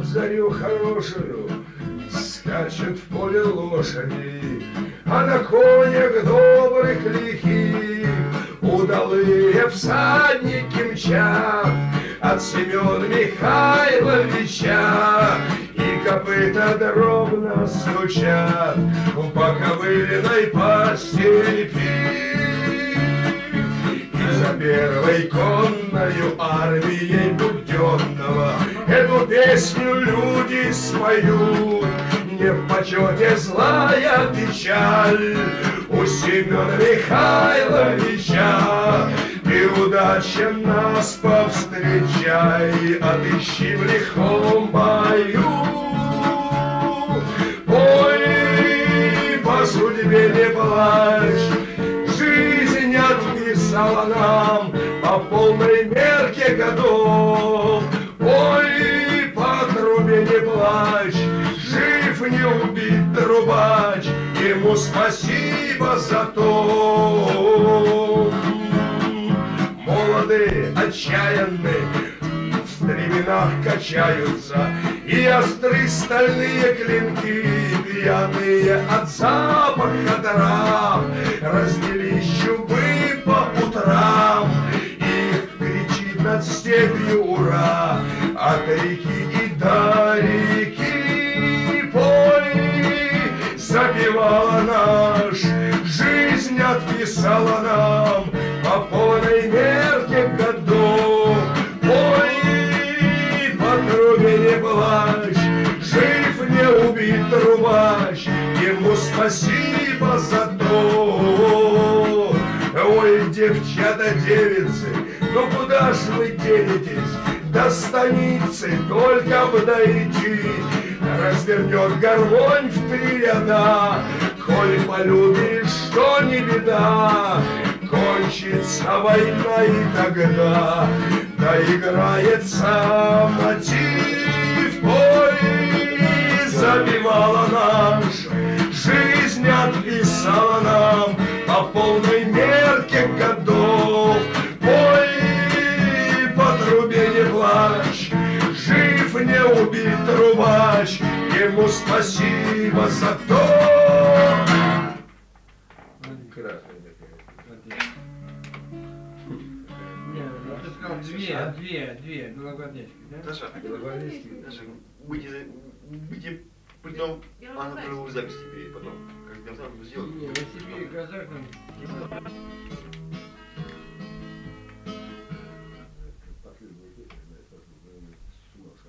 зарю хорошую скачет в поле лошади, а на конях добрых лихих удалые всадники мчат от Семёна Михайловича, и копыта дробно стучат по ковыленной по степи. И за первой конною армией Будённого эту песню люди споют. Не в почете злая печаль у Семёна Михайловича, и удача нас повстречай, отыщи в лихом бою. Ой, по судьбе не плачь, жизнь отписала нам по полной мерке годов. Ой, по трубе не плачь, жив не убит трубач, ему спасибо за то. Молодые, отчаянные, в стременах качаются, и остры стальные клинки, пьяные от запаха трав, разнялись чубы по утрам. Их кричит над степью ура, от реки и до реки. Пой, запевала наш, жизнь отписала нам по полной мерке годов. Ой, по трубе не плачь, жив не убит трубач, ему спасибо за то. Ой, девчата-девицы, ну куда ж вы денетесь? До станицы только бы дойти, развернет гармонь в 3 ряда. Коль полюбишь, что не беда, кончится война, и тогда доиграется мотив. Ой, забивала наш, жизнь отписала нам по полной мерке годов. Ой, по трубе не плачь, жив не убит трубач, ему спасибо за то. Две белогвардейские, да? Даша, Даша, выйди придем, она про запись тебе потом. Как я сам сделал. Не, на себе казах там.